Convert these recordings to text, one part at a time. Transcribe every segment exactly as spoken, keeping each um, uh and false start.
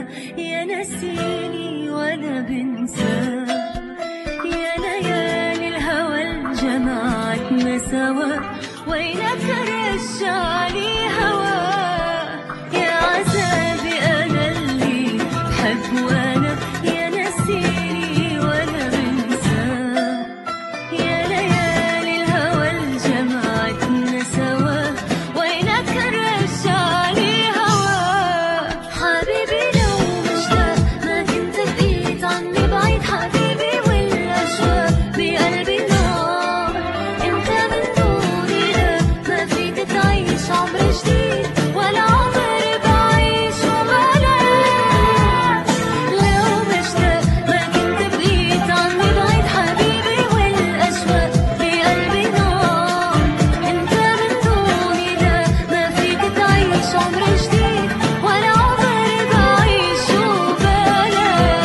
يا نسيني ولا بنساه، يا ليالي الهوى الجمعتنا سوا، وينك رجعني هوا، يا عذابي أنا اللي بحب وأنا يا نسيني ولا بنساه، يا ليالي الهوى الجمعتنا سوا، وينك رجعني هوا. حبيبي لو مشتاق ما كنت بقيت عني بعيد، حبيبي والأشواق بقلبي نار، انت من دوني لا ما فيك تعيش عمر جديد ولا عمر بعيش وبلاش. لو مشتاق ما كنت بقيت عني بعيد، حبيبي والأشواق بقلبي نار، انت من دوني لا ما فيك تعيش عمر جديد ولا عمر بعيش وبلاش.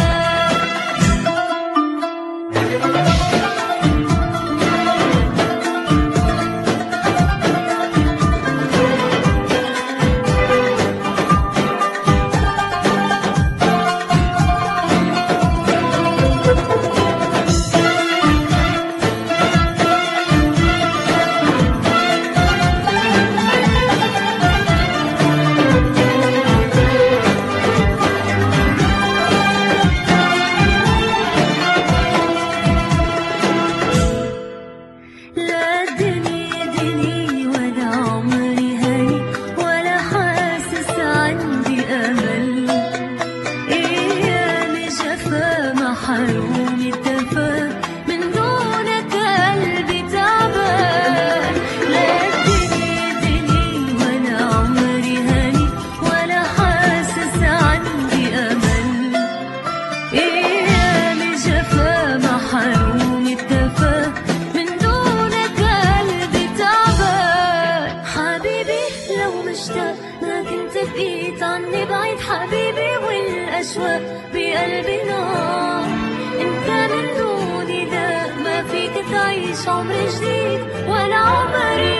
لا دنيا دني ولا عمري هاني، ولا حاسس عندي أمل، أيامي جفا محروم الدفا، من دونك قلبي تعبان. لا دنيا دني ولا عمري هاني، ولا حاسس عندي أمل، أيامي جفا محروم الدفا، من دونك قلبي تعبان. حبيبي لو مشتاق ما كنت بقيت عني بعيد، حبيبي والأشواق بقلبي نار، انت من دوني لا ما فيك تعيش عمر جديد ولا عمر